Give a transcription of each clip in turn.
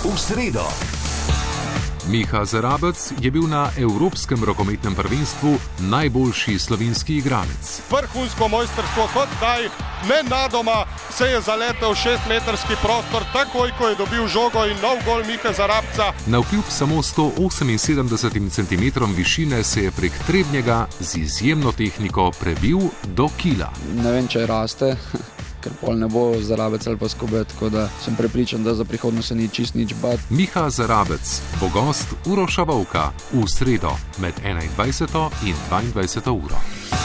v sredo. Miha Zarabec je bil na Evropskem rokometnem prvenstvu najboljši slovenski igralec. Vrhunsko mojstrstvo, kot daj, nenadoma se je zaletel 6-metrski prostor, takoj ko je dobil žogo in nov gol Mihe Zarabca. Navkljub samo 178 cm višine se je prek Trebnjega z izjemno tehniko prebil do kila. Ne vem, če raste, ker pol ne bo Zarabec ali pa Skobet, tako da sem prepričan, da za prihodnost se ni čist nič bat. Miha Zarabec bo gost Uroša Vovka v sredo med 21. in 22. uro.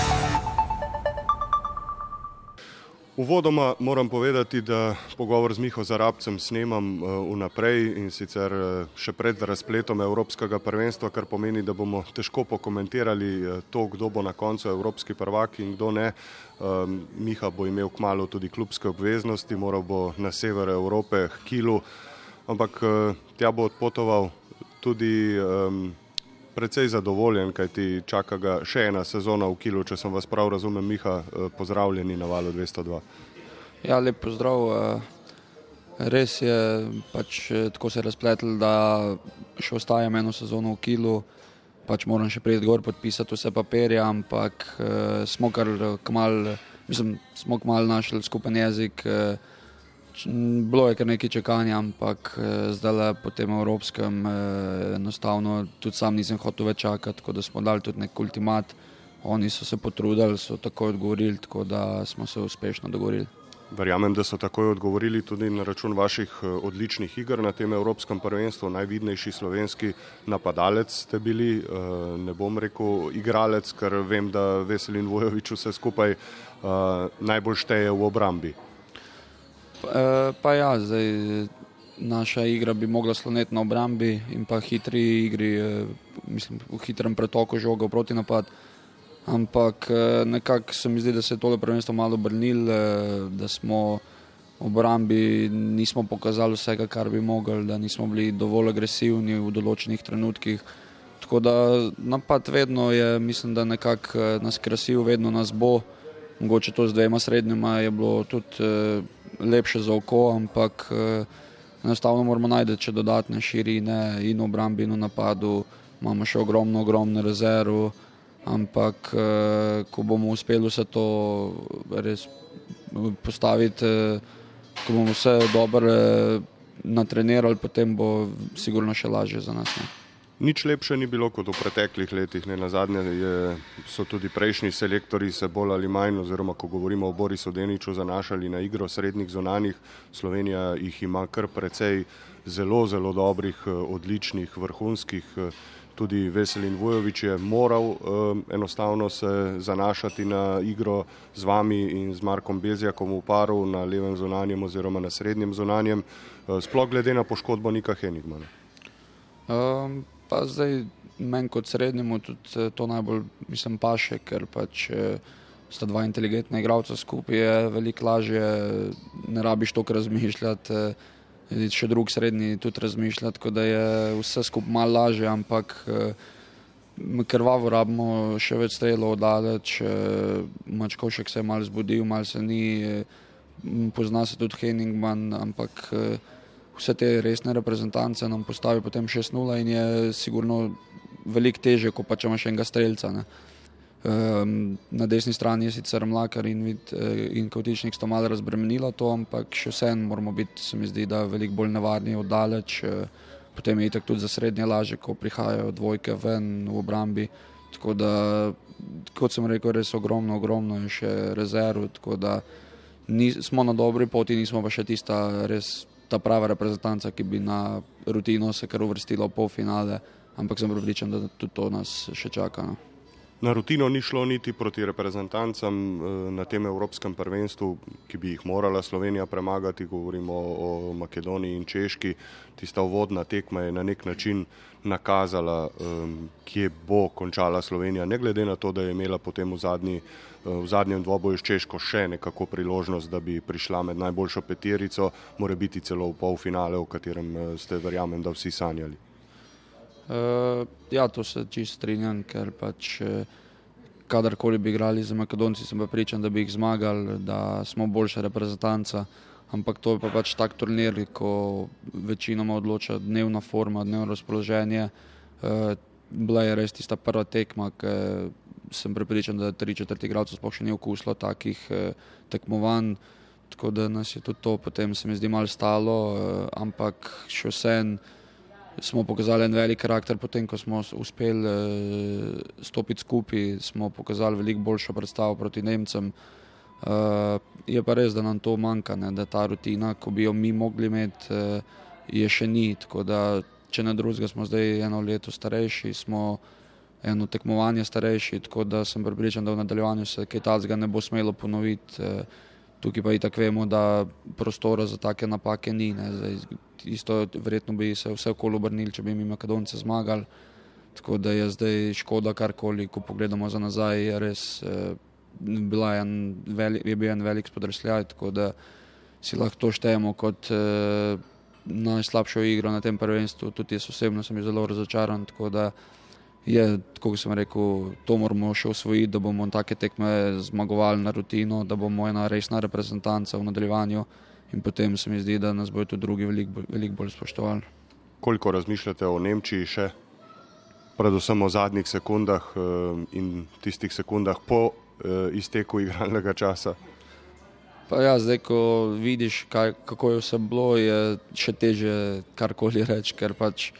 Uvodoma moram povedati, da pogovor z Miho Zarabcem snemam vnaprej in sicer še pred razpletom Evropskega prvenstva, kar pomeni, da bomo težko pokomentirali to, kdo bo na koncu evropski prvak in kdo ne. Miha bo imel kmalu tudi klubske obveznosti, moral bo na sever Evrope k Kilu, ampak tja bo odpotoval tudi precej zadovoljen, kajti čaka ga še ena sezona v Kilu, če sem vas prav razumem. Miha, pozdravljeni na Valu 202. Ja, lep pozdrav. Res je, tako se je razpletlo, da še ostajam eno sezono v Kilu, moram še priti gor podpisati vse papirje, ampak smo kmalu našli skupen jezik. Bilo je kar nekaj čakanja, ampak zdaj po tem evropskem enostavno tudi sam nisem hotel več čakati, tako da smo dali tudi nek ultimat. Oni so se potrudili, so takoj odgovorili, tako da smo se uspešno dogovorili. Verjamem, da so takoj odgovorili tudi na račun vaših odličnih iger na tem evropskem prvenstvu. Najvidnejši slovenski napadalec ste bili, ne bom rekel igralec, ker vem, da Veselin Vujović vse skupaj najbolj šteje v obrambi. Naša igra bi mogla sloneti na obrambi in pa hitri igri, v hitrem pretoku žoga v protinapad, ampak nekako se mi zdi, da se je tole prvenstvo malo obrnilo, da smo v obrambi nismo pokazali vsega, kar bi mogli, da nismo bili dovolj agresivni v določenih trenutkih, tako da napad vedno je, mislim, da nekako nas krasil, vedno nas bo, mogoče to z dvema srednjima je bilo tudi lepše za oko, ampak enostavno moramo najti še dodatne širine in v obrambi in v napadu. Imamo še ogromno rezerv, ampak ko bomo uspeli vse to res postaviti, ko bomo vse dobro natrenirali, potem bo sigurno še lažje za nas. Nič lepše ni bilo kot v preteklih letih. Nazadnje so tudi prejšnji selektori se bolj ali manj, oziroma ko govorimo o Borisu Deniču, zanašali na igro srednjih zunanjih. Slovenija jih ima kar precej zelo dobrih, odličnih, vrhunskih. Tudi Veselin Vujović je moral enostavno se zanašati na igro z vami in z Markom Bezjakom v paru na levem zunanjem oziroma na srednjem zunanjem. Sploh glede na poškodbo Nika Henigmana. Pa zdaj meni kot srednjemu tudi to najbolj paše, ker sta dva inteligentna igralca skupaj, je veliko lažje, ne rabiš toliko razmišljati, še drug srednji tudi razmišljati, tako da je vse skupaj malo lažje, ampak krvavo rabimo še več strelov daleč, Mačkovšek se je malo zbudil, malo se ni, pozna se tudi Henigman, ampak vse te resne reprezentance nam postavi potem 6-0 in je sigurno veliko teže, ko če imaš enega strelca. Na desni strani je sicer Mlakar in Kavtičnik sta malo razbremenila to, ampak še vseeno moramo biti, se mi zdi, da veliko bolj nevarni od daleč. Potem je itak tudi za srednje laže, ko prihajajo dvojke ven v obrambi. Tako da, kot sem rekel, res ogromno je še rezerv, tako da smo na dobri poti, nismo pa še ta prava reprezentanca, ki bi na rutino se kar uvrstila v polfinale, ampak sem prepričan, da tudi to nas še čaka. Na rutino ni šlo niti proti reprezentancam na tem evropskem prvenstvu, ki bi jih morala Slovenija premagati, govorimo o Makedoniji in Češki. Tista uvodna tekma je na nek način nakazala, kje bo končala Slovenija, ne glede na to, da je imela potem v zadnjem dvoboju s Češko še nekako priložnost, da bi prišla med najboljšo peterico, mora biti celo v polfinale, v katerem ste, verjamem, da vsi sanjali. Ja, to se čisto strinjam, ker kadarkoli bi igrali za Makedonci, sem pa pričan, da bi jih zmagali, da smo boljša reprezentanca, ampak to je pa pač tak turnir, ko večinoma odloča dnevna forma, dnevno razpoloženje. Bila je res tista prva tekma, ki sem prepričan, da 3/4 igralcev sploh še ni okusilo takih tekmovanj, tako da nas je tudi to potem se mi zdi malo stalo, ampak še vsem smo pokazali en velik karakter, potem ko smo uspeli stopiti skupaj, smo pokazali veliko boljšo predstavo proti Nemcem. Je pa res, da nam to manjka, ne, da ta rutina, ko bi jo mi mogli imeti, je še ni, tako da če ne drugega smo zdaj eno leto starejši, smo eno tekmovanje starejši, tako da sem prepričan, da v nadaljevanju se kaj takega ne bo smelo ponoviti. Tukaj pa itak vemo, da prostora za take napake ni. Ne. Zdaj, isto verjetno bi se vse okoli obrnili, če bi mi Makedonce zmagali, tako da je zdaj škoda karkoli, ko pogledamo za nazaj, je res je bil en velik spodrsljaj, tako da si lahko to štejemo kot najslabšo igro na tem prvenstvu. Tudi jaz osebno sem bil zelo razočaran, tako da je, tako kot sem rekel, to moramo še osvojiti, da bomo take tekme zmagovali na rutino, da bomo ena resna reprezentanca v nadaljevanju in potem se mi zdi, da nas bojo tudi drugi veliko bolj spoštovali. Koliko razmišljate o Nemčiji še, predvsem o zadnjih sekundah in tistih sekundah po izteku igralnega časa? Pa ja, zdaj, ko vidiš, kako je vse bilo, je še težje karkoli reči, ker pač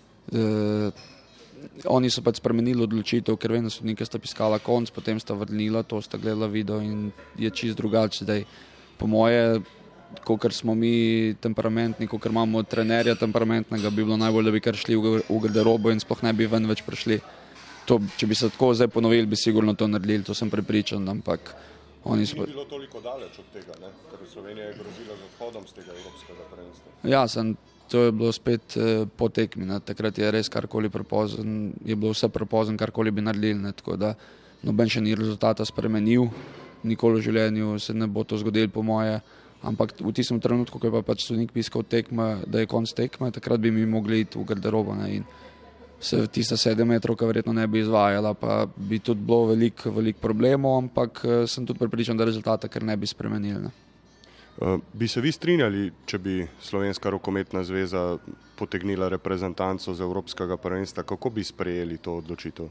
oni so pač spremenili odločitev, ker vem, da sodnika sta piskala konc, potem sta vrnila, to sta gledala video in je čisto drugače. Zdaj, po moje, kakor smo mi temperamentni, kakor imamo trenerja temperamentnega, bi bilo najbolj, da bi kar šli v garderobo in sploh ne bi ven več prišli. To, če bi se tako zdaj ponovili, bi sigurno to naredili, to sem prepričan, ampak oni so... Ni bilo toliko daleč od tega, ne? Ker Slovenija je grozila z odhodom z tega evropskega prvenstva. Ja, to je bilo spet po tekmi, ne? Takrat je res karkoli prepozen, je bilo vse prepozen, karkoli bi naredili, ne? Tako da noben še ni rezultata spremenil, nikoli v življenju se ne bo to zgodilo po moje, ampak v tistem trenutku, ko je pa pač sodnik piskal tekme, da je konc tekme, takrat bi mi mogli iti v garderobo, ne? In se tista 7 metrovka verjetno ne bi izvajala, pa bi tudi bilo veliko problemov, ampak sem tudi prepričan, da rezultata kar ne bi spremenili, ne? Bi se vi strinjali, če bi Slovenska rokometna zveza potegnila reprezentanco z evropskega prvenstva, kako bi sprejeli to odločitev?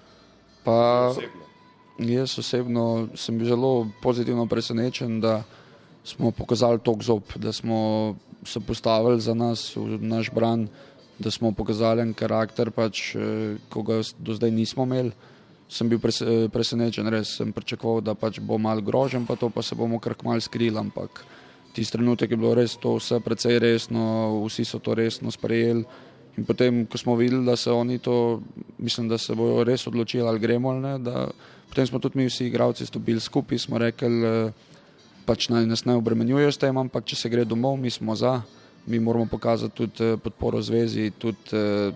Pa jaz osebno sem bil zelo pozitivno presenečen, da smo pokazali tok zob, da smo se postavili za nas, v naš bran, da smo pokazali en karakter, pač, ko ga do zdaj nismo imeli. Sem bil presenečen, res sem pričakoval, da pač bo malo grožen, pa to pa se bomo kar malo skrili, ampak tisti trenutek je bilo res to vse precej resno, vsi so to resno sprejeli in potem, ko smo videli, da se oni to, mislim, da se bojo res odločili, ali gremo ali ne, da potem smo tudi mi vsi igralci stopili skupaj, smo rekli, pač naj nas ne obremenjujejo s tem, ampak če se gre domov, mi smo za. Mi moramo pokazati tudi podporo zvezi, tudi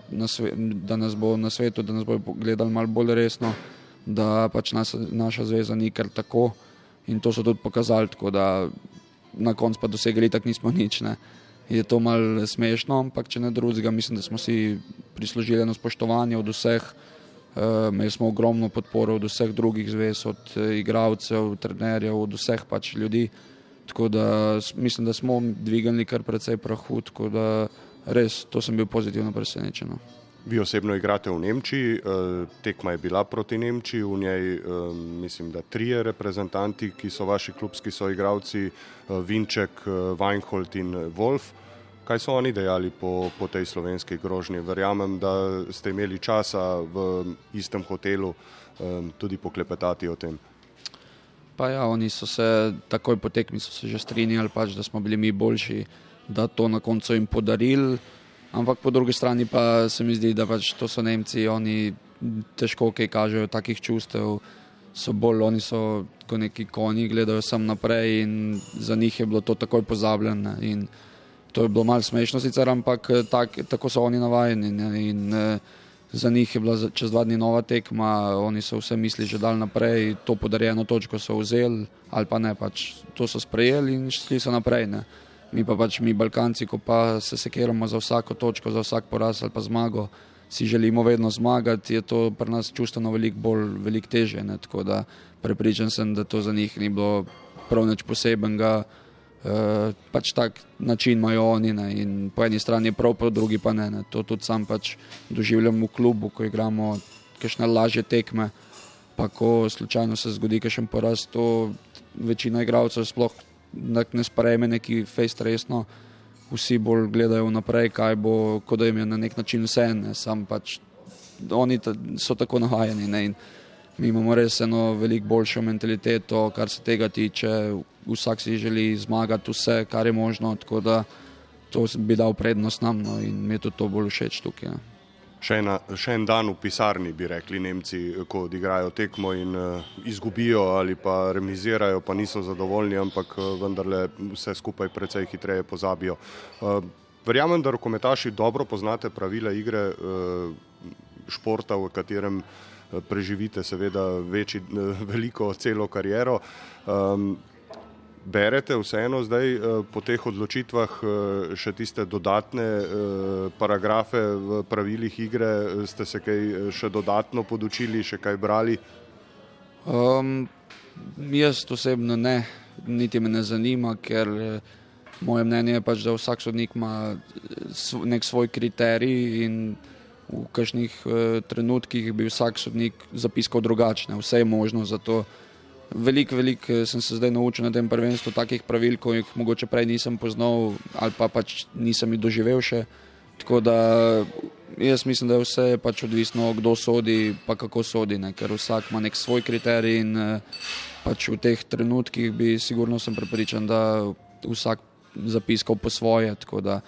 da nas bo na svetu, da nas bo gledali malo bolj resno, da pač naša zveza ni kar tako in to so tudi pokazali, tako da na koncu pa dosegli tak nismo nič, ne. Je to malo smešno, ampak če ne drugega, mislim, da smo si prislužili eno spoštovanje od vseh, imeli smo ogromno podporo od vseh drugih zvez, od igralcev, trenerjev, od vseh pač ljudi. Tako da mislim, da smo dvignili kar precej prahu, tako da res, to sem bil pozitivno presenečen. Vi osebno igrate v Nemčiji, tekma je bila proti Nemčiji, v njej mislim, da 3 reprezentanti, ki so vaši klubski soigralci, Vinček, Weinhold in Wolf. Kaj so oni dejali po tej slovenski grožnji? Verjamem, da ste imeli časa v istem hotelu tudi poklepetati o tem. Pa ja, oni so se takoj po tekmi so se že strinjali, pač, da smo bili mi boljši, da to na koncu jim podarili, ampak po drugi strani pa se mi zdi, da pač to so Nemci, oni težko kaj kažejo takih čustev, oni so kot neki konji, gledajo sam naprej in za njih je bilo to takoj pozabljeno in to je bilo malo smešno sicer, ampak tako so oni navajeni, ne? In za njih je bila čez 2 dni nova tekma, oni so vse misli že dali naprej, to podarjeno točko so vzeli ali pa ne, pač to so sprejeli in šli so naprej, ne. Mi Balkanci, ko pa se sekiramo za vsako točko, za vsak poraz ali pa zmago, si želimo vedno zmagati, je to pri nas čustveno veliko težje, ne. Tako da prepričan sem, da to za njih ni bilo prav nič posebenega, Pač tak način imajo oni, ne, in po eni strani je prav, po drugi pa ne. To tudi sam pač doživljam v klubu, ko igramo kakšne lažje tekme, pa ko slučajno se zgodi kakšen poraz, to večina igralcev sploh ne sprejme neki fejst resno, vsi bolj gledajo naprej, kaj bo, kot da jim je na nek način vse, ne, sam pač oni so tako navajeni, ne, in mi imamo res eno veliko boljšo mentaliteto, kar se tega tiče, vsak si želi zmagati vse, kar je možno, tako da to bi dal prednost nam, no, in mi je tudi to bolj všeč tukaj. Ne. Še en dan v pisarni, bi rekli Nemci, ko odigrajo tekmo in izgubijo ali pa remizirajo, pa niso zadovoljni, ampak vendarle vse skupaj precej hitreje pozabijo. Verjamem, da rokometaši dobro poznate pravila igre športa, v katerem preživite seveda veliko celo kariero. Berete vseeno zdaj po teh odločitvah še tiste dodatne paragrafe v pravilih igre? Ste se kaj še dodatno podučili, še kaj brali? Jaz osebno ne, niti me ne zanima, ker moje mnenje je pač, da vsak sodnik ima nek svoj kriterij in v kakšnih trenutkih bi vsak sodnik zapiskal drugačne. Vse je možno, zato veliko sem se zdaj naučil na tem prvenstvu takih pravil, ko jih mogoče prej nisem poznal ali pa pač nisem jih doživel še. Tako da jaz mislim, da je vse pač odvisno, kdo sodi pa kako sodi, ne? Ker vsak ima nek svoj kriterij in pač v teh trenutkih bi sigurno sem prepričan, da vsak zapiskal po svoje, tako da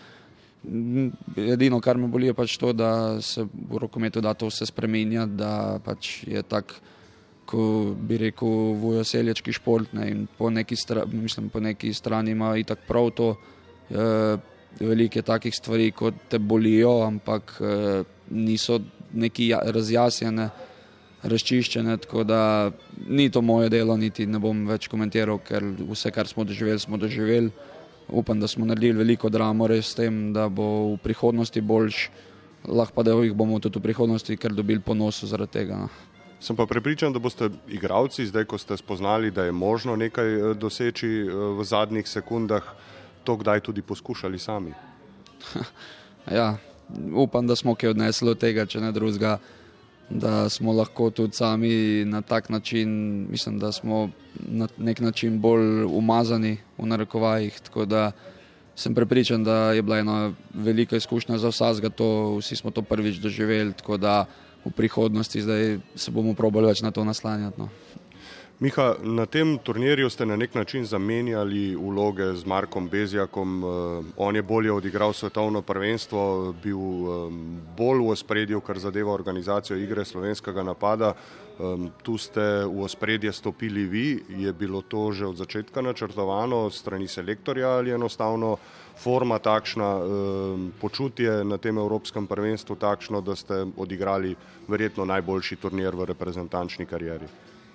edino, kar me boli, je pač to, da se v rokometu da to vse spreminja, da pač je tak, ko bi rekel, Vujo Seljački šport, ne, in po neki strani ima itak prav to, veliko je takih stvari, ko te bolijo, ampak niso neki razjasnjene, razčiščene, tako da ni to moje delo, niti ne bom več komentiral, ker vse, kar smo doživeli. Upam, da smo naredili veliko dramo res s tem, da bo v prihodnosti boljš, lahko pa da jih bomo tudi v prihodnosti kar dobili ponosu zaradi tega. No. Sem pa prepričan, da boste igralci, zdaj ko ste spoznali, da je možno nekaj doseči v zadnjih sekundah, to kdaj tudi poskušali sami. Ja, upam, da smo kaj odnesli od tega, če ne drugega, da smo lahko tudi sami na tak način, mislim, da smo na nek način bolj umazani v narekovajih, tako da sem prepričan, da je bila ena velika izkušnja za vsakega, vsi smo to prvič doživeli, tako da v prihodnosti zdaj se bomo probali več na to naslanjati. No. Miha, na tem turnirju ste na nek način zamenjali vloge z Markom Bezjakom. On je bolje odigral svetovno prvenstvo, bil bolj v ospredju, kar zadeva organizacijo igre slovenskega napada. Tu ste v ospredje stopili vi. Je bilo to že od začetka načrtovano strani selektorja ali enostavno forma takšna, počutje na tem evropskem prvenstvu takšno, da ste odigrali verjetno najboljši turnir v reprezentančni karieri?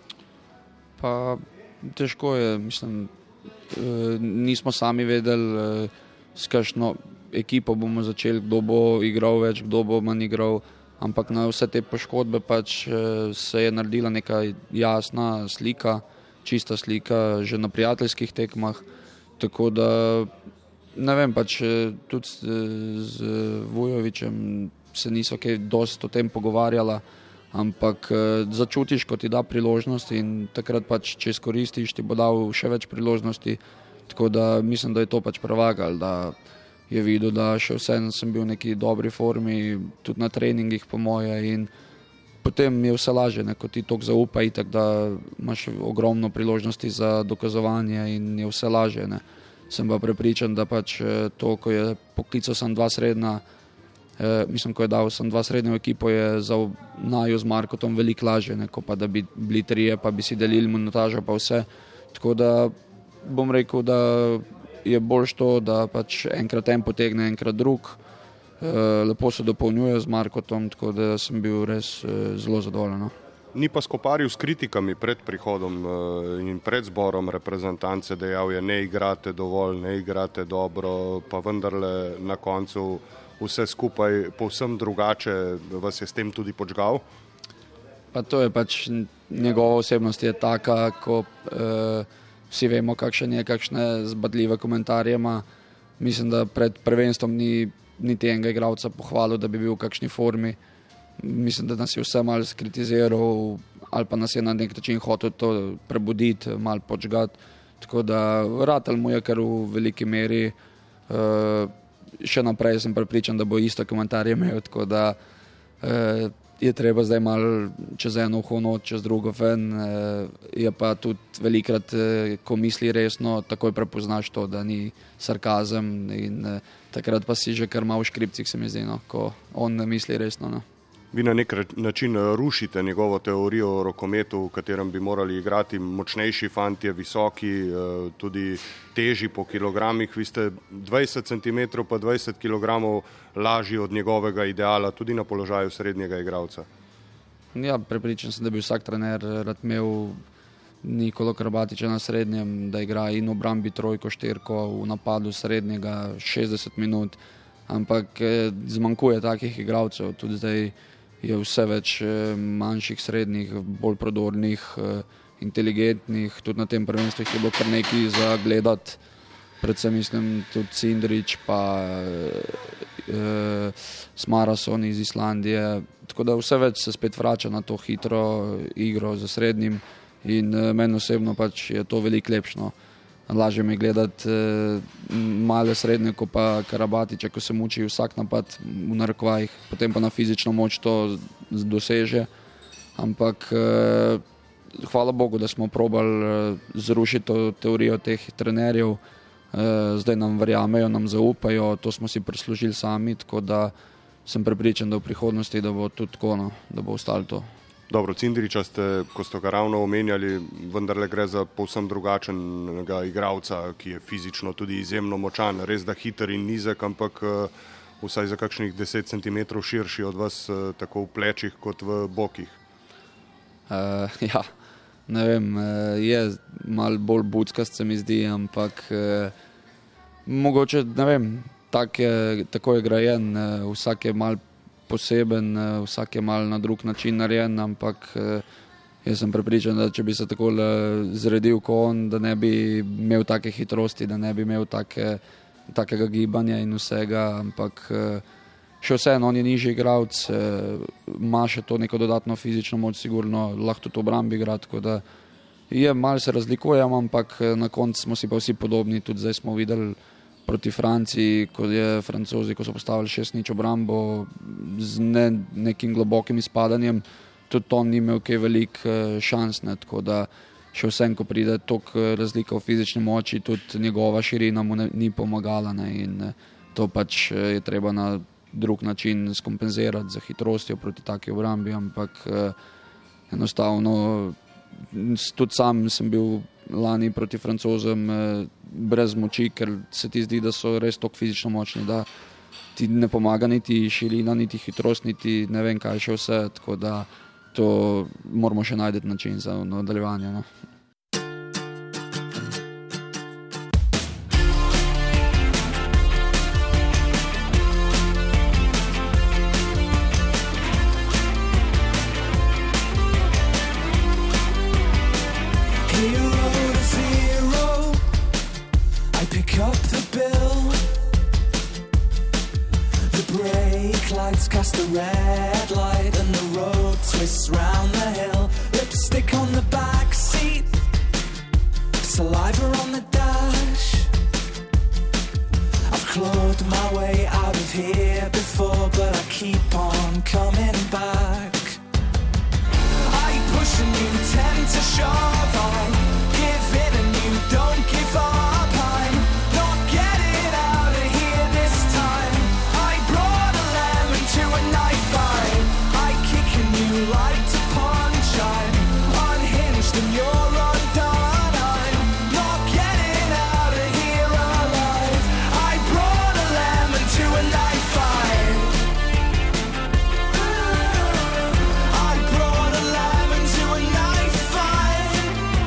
Pa težko je, mislim, nismo sami vedeli, s kakšno ekipo bomo začeli, kdo bo igral več, kdo bo manj igral, ampak na vse te poškodbe pač se je naredila neka jasna slika, čista slika že na prijateljskih tekmah, tako da ne vem, pač tudi z Vujovićem se niso kaj dosti o tem pogovarjala, ampak začutiš, ko ti da priložnost in takrat pač, če izkoristiš, ti bo dal še več priložnosti, tako da mislim, da je to pač prevagal, da je videl, da še vseeno sem bil v neki dobri formi, tudi na treningih po moje in potem je vse lažje, ko ti toliko zaupa itak, da imaš ogromno priložnosti za dokazovanje in je vse lažje. Ne. Sem pa prepričan, da pač to, ko je poklical sem dva srednja, ko je dal sem dva srednjo ekipo, je za naju z Markotom veliko lažje, ko pa da bi bili trije, pa bi si delili montažo pa vse. Tako da bom rekel, da je boljš to, da pač enkrat en potegne, enkrat drug. Lepo se dopolnjuje z Markotom, tako da sem bil res zelo zadovoljen. Ni pa skoparil s kritikami pred prihodom in pred zborom reprezentance, dejal je, ne igrate dovolj, ne igrate dobro, pa vendarle na koncu vse skupaj povsem drugače, vas je s tem tudi počgal? Pa to je pač, njegova osebnost je taka, ko vsi vemo, kakšne zbadljive komentarje ima. Mislim, da pred prvenstvom ni niti enega igralca pohvalil, da bi bil v kakšni formi. Mislim, da nas je vse malo skritiziral ali pa nas je na nek način hotel to prebuditi, malo počgati. Tako da ratal mu je kar v veliki meri. Še naprej sem prepričan, da bo isto komentarje imel, tako da je treba zdaj malo čez eno uho noč, čez drugo ven. Je pa tudi velikrat, ko misli resno, takoj prepoznaš to, da ni sarkazem in takrat pa si že kar malo v škripcih, se mi zdi, no, ko on ne misli resno. No. Vi na nek način rušite njegovo teorijo o rokometu, v katerem bi morali igrati močnejši fantje, visoki, tudi težji po kilogramih. Vi ste 20 cm pa 20 kg lažji od njegovega ideala, tudi na položaju srednjega igralca. Ja, prepričan sem, da bi vsak trener rad imel Nikolo Karabatića na srednjem, da igra in v obrambi trojko, štirko, v napadu srednjega 60 minut, ampak zmanjkuje takih igralcev. Tudi zdaj je vse več manjših, srednjih, bolj prodornih, inteligentnih. Tudi na tem prvenstvu je bilo kar nekaj za gledati. Predvsem mislim tudi Cindrić pa Smarason iz Islandije. Tako da vse več se spet vrača na to hitro igro za srednjim in meni osebno pač je to veliko lepšno. Lažje mi gledati male srednje, ko pa Karabatića, ko se muči vsak napad v narekovajih, potem pa na fizično moč to doseže. Ampak hvala Bogu, da smo probali zrušiti to teorijo teh trenerjev. Zdaj nam verjamejo, nam zaupajo, to smo si prislužili sami, tako da sem prepričan, da v prihodnosti, da bo tudi tako, no, da bo ostalo to. Dobro, Cindrića ste, ko ste ga ravno omenjali, vendarle gre za povsem drugačnega igralca, ki je fizično tudi izjemno močan, res da hiter in nizek, ampak vsaj za kakšnih 10 cm širši od vas, tako v plečih kot v bokih. Ja, ne vem, je malo bolj buckast, se mi zdi, ampak mogoče, ne vem, tako je grajen, vsak je malo poseben, vsak je mal na drug način narejen, ampak jaz sem prepričan, da če bi se tako zredil kot on, da ne bi imel take hitrosti, da ne bi imel takega gibanja in vsega, ampak še vseeno, on je nižji igralec, ima še to neko dodatno fizično moč, sigurno lahko tudi v obrambi igra, tako da malo se razlikujem, ampak na koncu smo si pa vsi podobni, tudi zdaj smo videli proti Franciji, ko so postavili 6-0 obrambo z nekim globokim izpadanjem, tudi on ni imel kaj velik šans, ne, tako da še vsem, ko pride toliko razlika v fizični moči, tudi njegova širina mu ni pomagala, ne, in to pač je treba na drug način skompenzirati za hitrostjo proti taki obrambi, ampak enostavno tudi sam sem bil lani proti Francozem brez moči, ker se ti zdi, da so res toliko fizično močni, da ti ne pomaga niti širina, niti hitrost, niti ne vem kaj še vse, tako da to moramo še najti način za nadaljevanje. No. Cast the red light and the road twists round the hill. Lipstick on the back seat, saliva on the dash. I've clawed my way out of here before, but I keep on coming back. I push and you tend to shove. I give in and you don't give up. I'm not getting out of here this time. I brought a lemon to a knife fight. I kick and you like to punch. I'm unhinged and you're undone. I'm not getting out of here alive. I brought a lemon to a knife fight. I brought a lemon to a knife fight.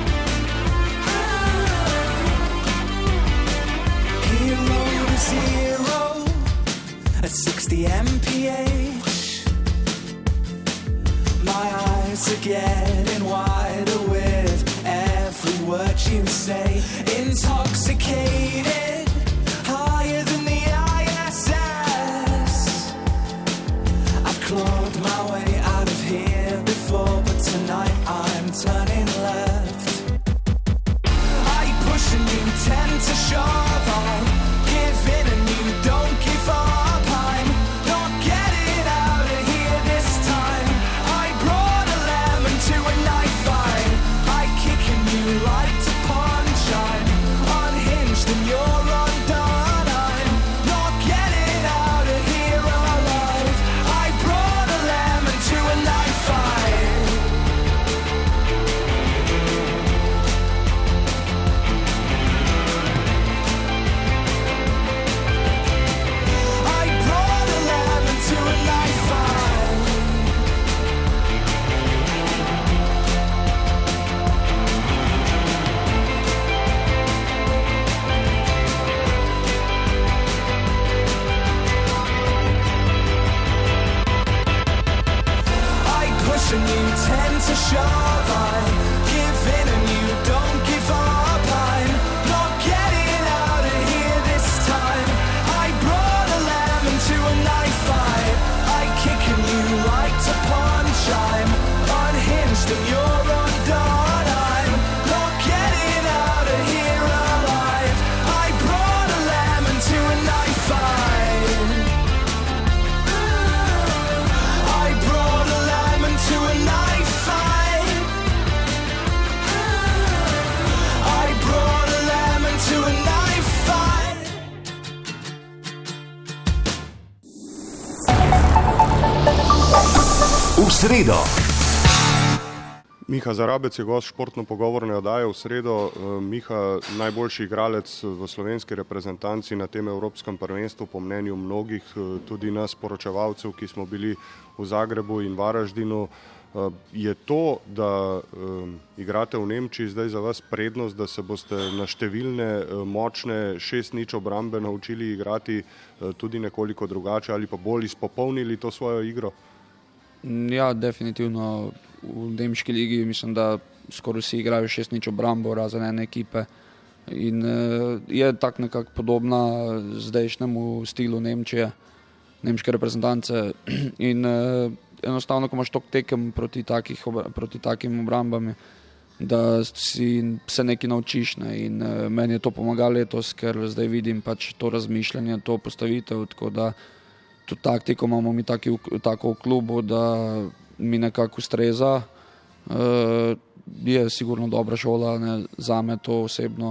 Hero is hero at 60 mph. My eyes are getting wider with every word you say, intoxicated, higher than the ISS. I've clawed my way out of here before, but tonight I'm turning left. I push and you tend to shove, I give in and you don't give up. I'm not getting out of here this time. I brought a lemon to a knife fight. I kick and you like to punch. I'm unhinged and you're undone. I'm not getting out of here alive. I brought a lemon to a knife fight. I brought a lemon to a knife fight. I push and you tend to shove. I give in and you don't give up. I'm not getting out of here this time. I brought a lemon to a knife fight. I kick and you like to punch. I'm unhinged and you're undone. I'm not getting out of here alive. I brought a lemon to a knife fight. I brought a lemon to a knife fight. I brought a lemon to a knife fight. V sredo. Miha Zarabec je gost športno-pogovorne oddaje v sredo. Miha, najboljši igralec v slovenski reprezentanci na tem evropskem prvenstvu, po mnenju mnogih, tudi nas poročevalcev, ki smo bili v Zagrebu in Varaždinu. Je to, da igrate v Nemčiji, zdaj za vas prednost, da se boste na številne močne 6-0 obrambe naučili igrati tudi nekoliko drugače ali pa bolj izpopolnili to svojo igro? Ja, definitivno v nemški ligi mislim, da skoraj vsi igrajo 6-0 obrambo, razen ene ekipe. In je tak nekako podobna zdajšnjemu stilu Nemčije, nemške reprezentance. In enostavno, ko imaš toliko tekem proti takim obrambam, da si se nekaj naučiš. Ne? In meni je to pomagalo letos, ker zdaj vidim pač to razmišljanje, to postavitev, tako da tudi taktiko imamo mi tako v klubu, da mi nekako ustreza. Je sigurno dobra šola, ne, zame to osebno.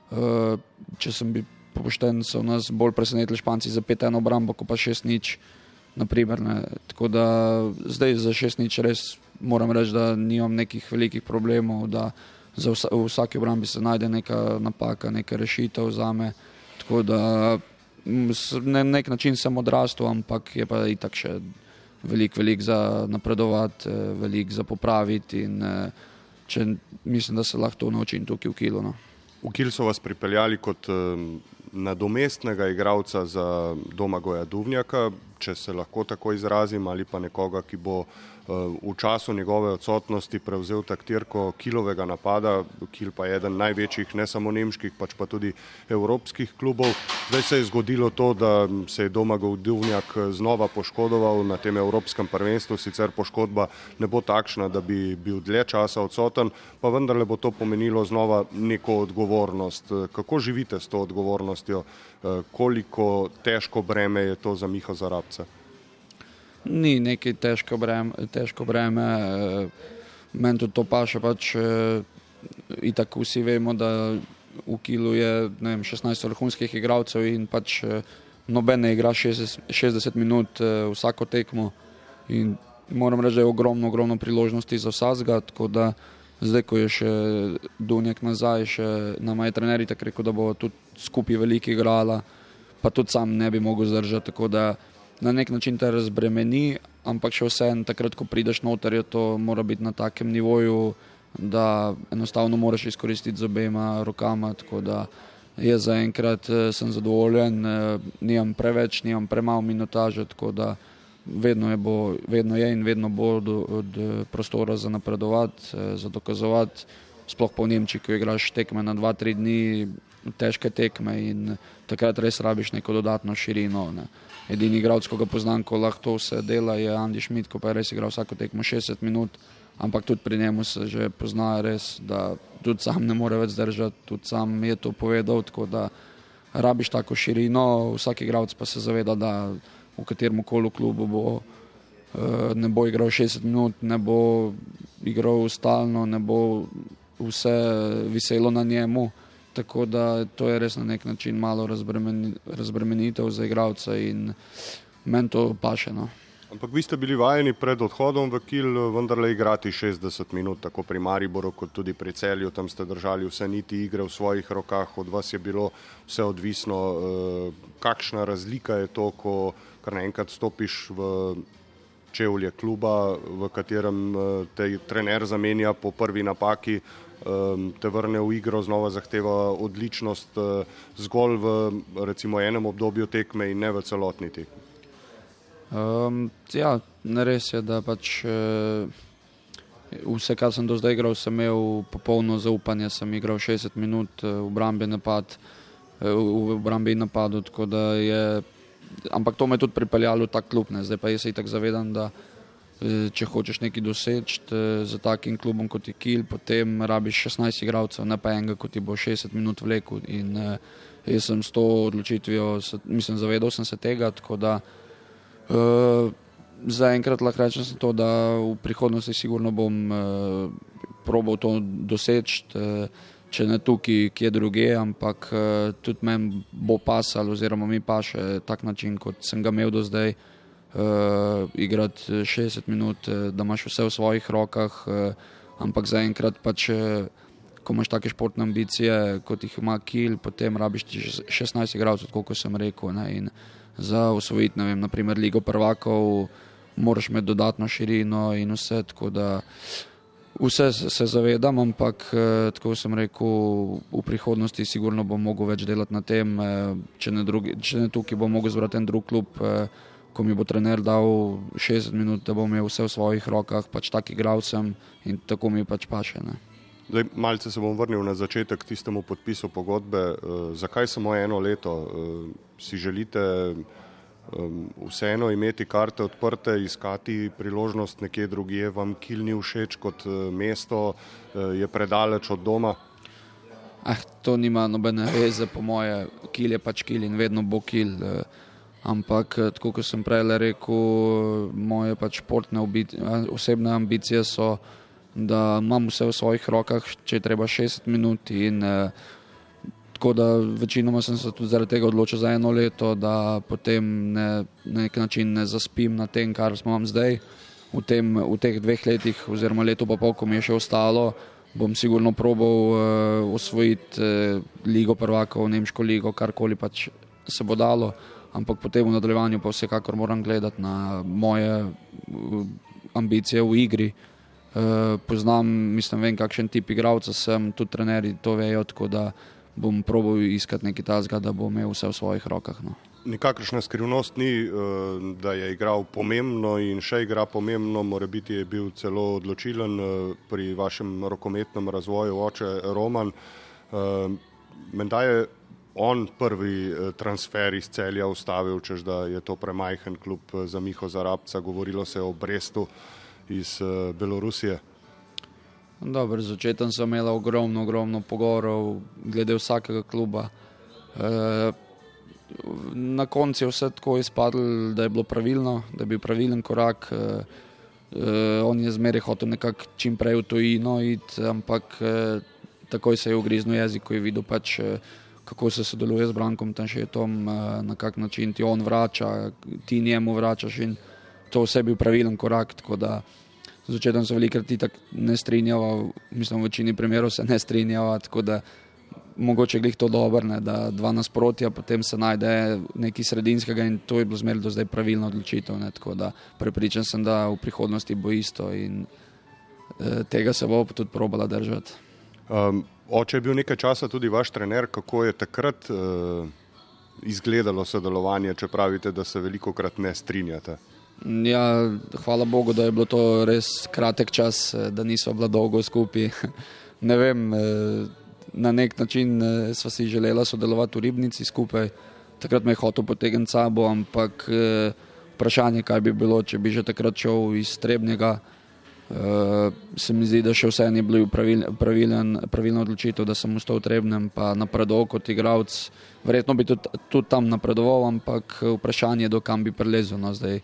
Če sem bil pošten, so nas bolj presenetili Španci za 5-1 obrambo, ko pa 6-0, naprimer. Ne. Tako da zdaj za 6-0 res moram reči, da nimam nekih velikih problemov, da v vsaki obrambi se najde neka napaka, neka rešitev zame. Tako da na nek način sem odrastel, ampak je pa itak še veliko za napredovati, veliko za popraviti in mislim, da se lahko to naučim tukaj v Kielu. No. V Kiel so vas pripeljali kot nadomestnega igralca za Domagoja Duvnjaka, če se lahko tako izrazim, ali pa nekoga, ki bo v času njegove odsotnosti prevzel taktirko Kielovega napada. Kiel pa je eden največjih, ne samo nemških, pač pa tudi evropskih klubov. Zdaj se je zgodilo to, da se je Domagoj Duvnjak znova poškodoval na tem evropskem prvenstvu, sicer poškodba ne bo takšna, da bi bil dlje časa odsoten, pa vendarle bo to pomenilo znova neko odgovornost. Kako živite s to odgovornostjo? Koliko težko breme je to za Miho Zarabca? Ni nekaj težko breme. Meni tudi to paše, pač itak vsi vemo, da v Kielu je 16 vrhunskih igralcev in pač noben ne igra 60 minut vsako tekmo. In moram reči, da je ogromno priložnosti za vsakega, tako da zdaj, ko je še Duvnjak nazaj, še nama je trener itak rekel, da bo tudi skupaj veliko igrala, pa tudi sam ne bi mogel zdržati, tako da na nek način te razbremeni, ampak še vseeno takrat, ko prideš noter, je to mora biti na takem nivoju, da enostavno moraš izkoristiti z obema rokama, tako da jaz zaenkrat sem zadovoljen, nimam preveč, nimam premalo minutaže, tako da vedno je in vedno bo od prostora za napredovati, za dokazovati sploh po Nemčiji, ko igraš tekme na 2-3 dni, težke tekme in takrat res rabiš neko dodatno širino. Ne. Edini igralec, ko ga poznam, ko lahko to vse dela, je Andi Schmidt, ko pa je res igral vsako tekmo 60 minut, ampak tudi pri njemu se že pozna res, da tudi sam ne more več zdržati, tudi sam je to povedal, tako da rabiš tako širino, vsak igralec pa se zaveda, da v katerem koli klubu ne bo igral 60 minut, ne bo igral stalno, ne bo vse viselo na njemu, tako da to je res na nek način malo razbremenitev za igralca in meni to paše. No. Ampak vi ste bili vajeni pred odhodom v Kiel vendarle igrati 60 minut, tako pri Mariboru kot tudi pri Celju, tam ste držali vse niti igre v svojih rokah, od vas je bilo vse odvisno. Kakšna razlika je to, ko kar naenkrat stopiš v čevlje kluba, v katerem te trener zamenja po prvi napaki, te vrne v igro, znova zahteva odličnost zgolj v recimo enem obdobju tekme in ne v celotni tekmi? Ja, res je, da pač vse, kar sem do zdaj igral, sem imel popolno zaupanje, sem igral 60 minut v obrambi in napadu, tako da je, ampak to me je tudi pripeljalo v tak klub, ne. Zdaj pa jaz se itak zavedam, da če hočeš nekaj doseči za takim klubom kot je Kiel, potem rabiš 16 igralcev, ne pa enega, kot ti bo 60 minut vlekel in jaz sem s to odločitvijo, zavedal sem se tega, tako da zaenkrat lahko rečem to, da v prihodnosti sigurno bom probal to doseči, če ne tukaj, kje druge, ampak tudi meni bo pasal oziroma mi paše tak način, kot sem ga imel do zdaj, igrati 60 minut, da imaš vse v svojih rokah, ampak zaenkrat pač, ko imaš take športne ambicije, kot jih ima Kiel, potem rabiš 16 igralcev, koliko sem rekel, ne, in za osvojiti, ne vem, naprimer Ligo prvakov, moraš imeti dodatno širino in vse, tako da vse se zavedam, ampak tako sem rekel, v prihodnosti sigurno bom mogel več delati na tem, če ne tukaj bom mogel zbrati en drug klub, ko mi bo trener dal 60 minut, da bom imel vse v svojih rokah, pač tak igralcem in tako mi pač paše. Ne. Zdaj, malce se bom vrnil na začetek tistemu podpisu pogodbe. Zakaj samo 1 leto? Si želite vseeno imeti karte odprte, iskati priložnost nekje drugje, vam Kiel ni všeč kot mesto, je predaleč od doma? To nima nobene veze, po moje. Kiel je pač Kiel in vedno bo Kiel. Ampak, tako kot sem prej rekel, moje pač športne osebne ambicije so, da imam vse v svojih rokah, če je treba 60 minut in tako da večinoma sem se tudi zaradi tega odločil za 1 leto, da potem na nek način ne zaspim na tem, kar imam zdaj. V teh 2 letih oziroma leto pa pol, ko mi je še ostalo, bom sigurno probal osvojiti Ligo prvakov, Nemško ligo, karkoli pač se bo dalo, ampak potem v nadaljevanju pa vsekakor moram gledati na moje ambicije v igri. Vem, kakšen tip igralca sem, tudi trenerji to vejo, tako da bom probal iskati nekaj tazga, da bom imel vse v svojih rokah. No. Nikakršna skrivnost ni, da je igral pomembno in še igra pomembno, morebiti je bil celo odločilen pri vašem rokometnem razvoju oče Roman. Menda je on prvi transfer iz Celja ustavil, češ da je to premajhen klub za Miho Zarabca, govorilo se o Brestu iz Belorusije. Dobro, začetem sem imela ogromno pogovorov glede vsakega kluba. Na koncu je vse tako izpadlo, da je bilo pravilno, da je bil pravilen korak. On je zmeraj hotel nekako čim prej v tujino iti, ampak takoj se je ugriznil jezik, ko je videl pač, kako se sodeluje z Brankom Tanšetom, na kak način ti on vrača, ti njemu vračaš in to vse je bil pravilen korak, tako da začetem se velikrat itak ne strinjava, v večini primerov se ne strinjava, tako da mogoče glih to dobro, ne, da 2 nasprotja, potem se najde nekaj sredinskega in to je bilo zmeraj do zdaj pravilna odločitev, ne, tako da prepričan sem, da v prihodnosti bo isto in tega se bo tudi probala držati. Oče je bil nekaj časa tudi vaš trener, kako je takrat izgledalo sodelovanje, če pravite, da se velikokrat ne strinjate? Ja, hvala Bogu, da je bilo to res kratek čas, da niso bila dolgo skupaj. ne vem, na nek način sva si želela sodelovati v Ribnici skupaj. Takrat me je hotel potegniti sabo, ampak vprašanje, kaj bi bilo, če bi že takrat šel iz Trebnjega. Se mi zdi, da še vse ni bil pravilna odločitev, da sem ostal v Trebnjem, pa napredoval kot igralec. Verjetno bi tudi tam napredoval, ampak vprašanje je, do kam bi prilezel. No, zdaj,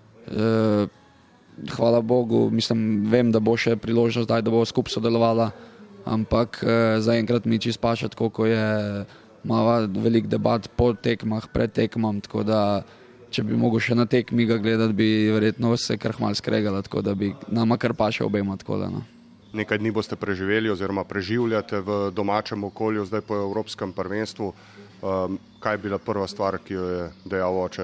hvala Bogu, vem, da bo še priložnost zdaj, da bo skupaj sodelovala, ampak zaenkrat mi čisto paše, tako je. Imava veliko debat po tekmah, pred tekmam, tako da če bi mogel še na tekmi ga gledati, bi verjetno se kar malo skregala, tako da bi nama kar paše obema. No. Nekaj dni boste preživeli oziroma preživljate v domačem okolju, zdaj po Evropskem prvenstvu. Kaj je bila prva stvar, ki jo je dejal oče?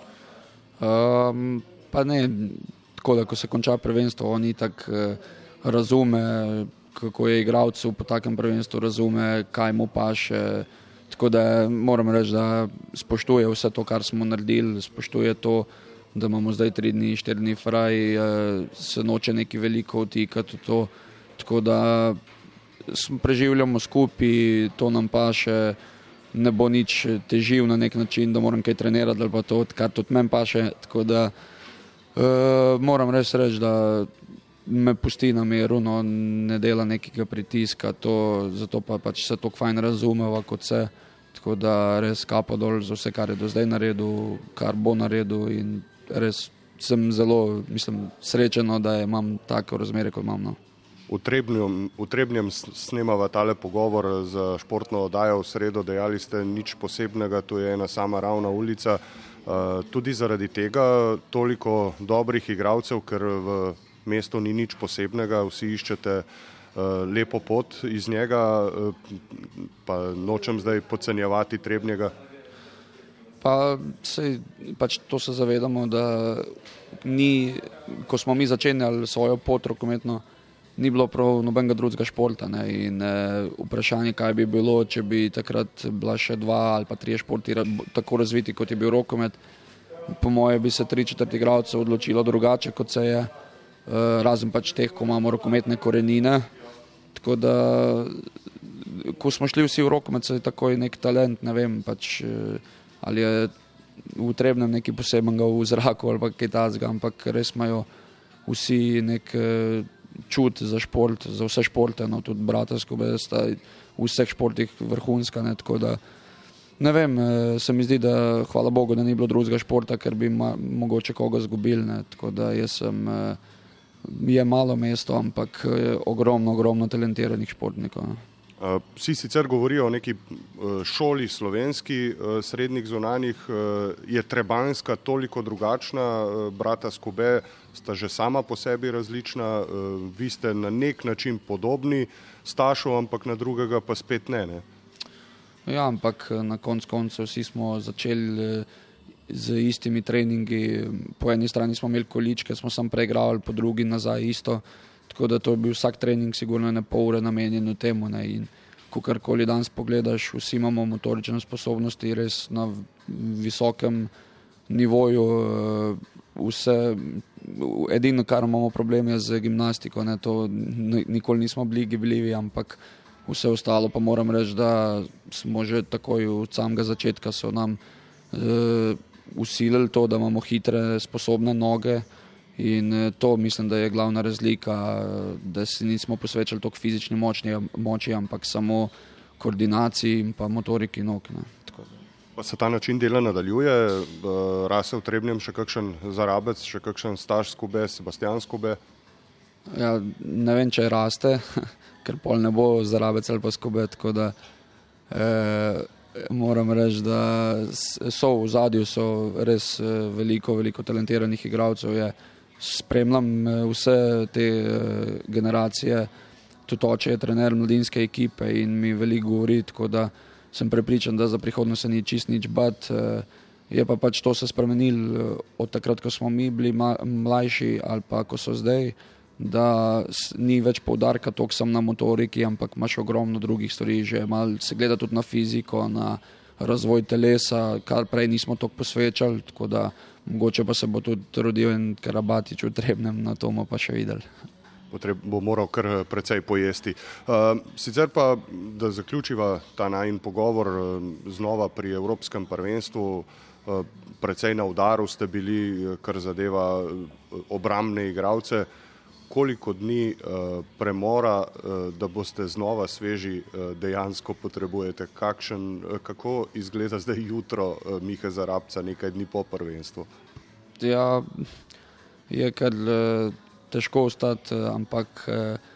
Pa ne, tako da ko se konča prvenstvo, on itak razume, kako je igralcu po takem prvenstvu, razume, kaj mu paše. Tako da moram reči, da spoštuje vse to, kar smo naredili, spoštuje to, da imamo zdaj 3 dni, 4 dni fraj, se noče neki veliko vtikati v to. Tako da preživljamo skupaj, to nam paše, ne bo nič težil na nek način, da moram kaj trenirati ali pa to, kar tudi meni paše. Tako da moram res reči, da me pusti na miru, no, ne dela nekega pritiska, zato pa pač se tako fajn razumeva kot se, tako da res kapo dol za vse, kar je do zdaj naredil, kar bo naredil in res sem zelo, srečen, da imam tako razmere, kot imam. No. V Trebnjem snemava tale pogovor za športno oddajo v sredo, dejali ste nič posebnega, to je ena sama ravna ulica. Tudi zaradi tega toliko dobrih igralcev, ker v mesto ni nič posebnega, vsi iščete lepo pot iz njega, pa nočem zdaj podcenjevati Trebnjega. Pač to se zavedamo, da ko smo mi začenjali svojo pot rokometno, ni bilo prav nobenega drugega športa. Ne? In vprašanje, kaj bi bilo, če bi takrat bila še 2 ali pa 3 športi tako razviti, kot je bil rokomet. Po moje bi se 3/4 igralcev odločilo drugače, kot se je. Razen pač teh, ko imamo rokometne korenine. Tako da, ko smo šli vsi v rokomet, se je takoj nek talent, ne vem, pač, ali je v Trebnjem nekaj posebenega v zraku ali pa kaj takega, ampak res imajo vsi nek čut za šport, za vse športe, no, tudi brata Skube sta v vseh športih vrhunska, ne, tako da ne vem, se mi zdi, da hvala Bogu, da ni bilo drugega športa, ker bi mogoče koga zgubili, ne, tako da je malo mesto, ampak ogromno talentiranih športnikov. Vsi sicer govorijo o neki šoli slovenski srednjih zunanjih. Je Trebanjska toliko drugačna? Brata Skube sta že sama po sebi različna. Vi ste na nek način podobni Stašu, ampak na drugega pa spet ne? Ja, ampak na koncu vsi smo začeli z istimi treningi. Po eni strani smo imeli količke, smo sam preigravali, po drugi nazaj isto. Tako da to je bil vsak trening sigurno ne pol ure namenjen temu. Ne. In kakorkoli danes pogledaš, vsi imamo motorične sposobnosti res na visokem nivoju. Edino, kar imamo problem, je z gimnastiko. Ne. To nikoli nismo bili gibljivi, ampak vse ostalo pa moram reči, da smo že takoj od samega začetka so nam usilili to, da imamo hitre, sposobne noge in to mislim, da je glavna razlika, da si nismo posvečali toliko fizični moči, ampak samo koordinaciji in pa motoriki nog. Ne. Pa se ta način dela nadaljuje? Rase v Trebnjem še kakšen Zarabec, še kakšen Staš Skube, Sebastijan Skube? Ja, ne vem, če raste, ker pol ne bo Zarabec ali pa Skube, tako da moram reči, da so v zadju res veliko talentiranih igralcev. Spremljam vse te generacije, tudi oče je trener mladinske ekipe in mi veliko govori, tako da sem prepričan, da za prihodnost se ni čist nič bat. Je pa pač to se spremenilo od takrat, ko smo mi bili mlajši ali pa ko so zdaj, da ni več poudarka toliko sam na motoriki, ampak imaš ogromno drugih stvari, že malo se gleda tudi na fiziko, na razvoj telesa, kar prej nismo toliko posvečali, tako da mogoče pa se bo tudi rodil en Karabatič v Trebnjem, na to bomo pa še videli. bo moral kar precej pojesti. Sicer pa, da zaključiva ta najin pogovor znova pri Evropskem prvenstvu, precej na udaru ste bili, kar zadeva obrambne igralce. Koliko dni premora, da boste znova sveži, dejansko potrebujete? Kako izgleda zdaj jutro Mihe Zarabca nekaj dni po prvenstvu? Ja, je kar težko ostati, ampak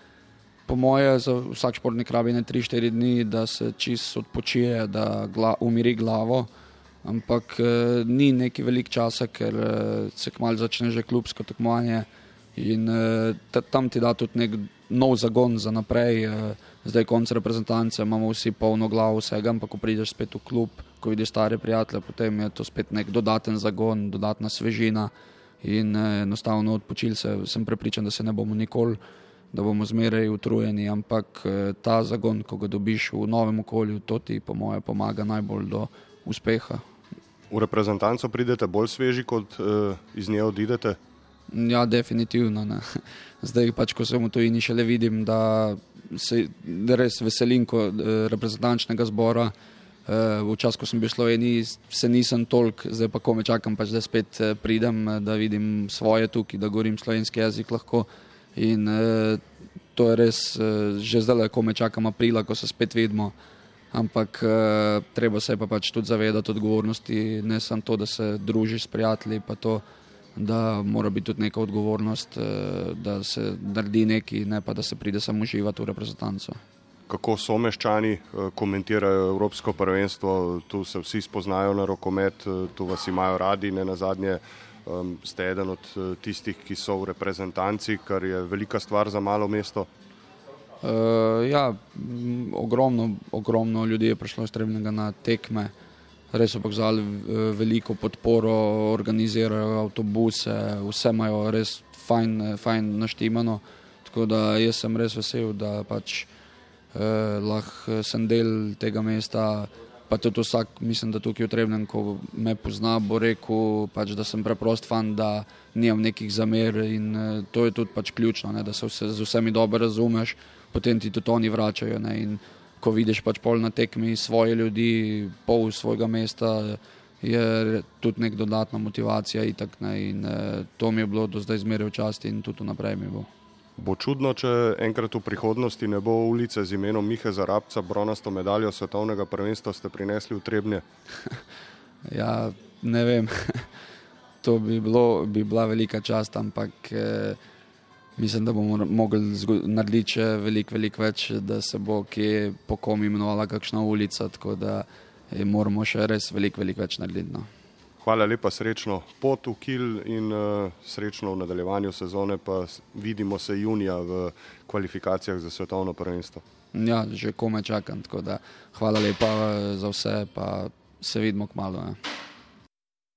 po moje za vsak športnik rabi 3-4 dni, da se čisto odpočije, da umiri glavo, ampak ni neki velik časa, ker se kmalu začne že klubsko tekmovanje in tam ti da tudi nek nov zagon za naprej. Zdaj konc reprezentance, imamo vsi polno glavo vsega, ampak ko prideš spet v klub, ko vidiš stare prijatelje, potem je to spet nek dodaten zagon, dodatna svežina in enostavno odpočil sem prepričan, da se ne bomo nikoli, da bomo zmeraj utrujeni, ampak ta zagon, ko ga dobiš v novem okolju, to ti po moje pomaga najbolj do uspeha. V reprezentanco pridete bolj sveži, kot iz nje odidete? Ja, definitivno. Ne. Zdaj pač, ko sem v tujini, šele vidim, da se res veselim reprezentančnega zbora. Včasih, ko sem bil v Sloveniji, se nisem toliko, zdaj pa kome čakam, pač da spet pridem, da vidim svoje tukaj, da govorim slovenski jezik lahko. In to je res, že zdaj kome čakam aprila, ko se spet vidimo. Ampak treba se pa pač tudi zavedati odgovornosti, ne samo to, da se družiš s prijatelji, pa to, da mora biti tudi neka odgovornost, da se naredi nekaj, ne pa da se pride samo uživati v reprezentanco. Kako someščani komentirajo Evropsko prvenstvo? Tu se vsi spoznajo na rokomet, tu vas imajo radi, ne nazadnje ste eden od tistih, ki so v reprezentanci, kar je velika stvar za malo mesto. Ja, ogromno ljudi je prišlo iz Trebnjega na tekme. Res so pokazali veliko podporo, organizirajo avtobuse, vse imajo res fajn naštimano. Tako da jaz sem res vesel, da pač lahko sem del tega mesta, pa tudi vsak, mislim, da tukaj v Trebnjem, ko me pozna, bo rekel, pač, da sem preprost fan, da nimam nekih zamer in to je tudi pač ključno, ne, da se z vsemi dobro razumeš, potem ti tudi oni vračajo. Ne, in ko vidiš pač pol na tekmi svoje ljudi, pol svojega mesta, je tudi nek dodatna motivacija itak, ne, in to mi je bilo do zdaj zmeraj v časti in tudi naprej mi bo. Bo čudno, če enkrat v prihodnosti ne bo ulice z imenom Mihe Zarabca, bronasto medaljo svetovnega prvenstva ste prinesli v Trebnje? Ja, ne vem. To bi bila velika čast, ampak mislim, da bomo mogli narediti še veliko več, da se bo kje po kom imenovala kakšna ulica, tako da moramo še res veliko več narediti. No. Hvala lepa, srečno pot v Kiel in srečno v nadaljevanju sezone, pa vidimo se junija v kvalifikacijah za svetovno prvenstvo. Ja, že kome čakam, tako da hvala lepa za vse, pa se vidimo kmalu.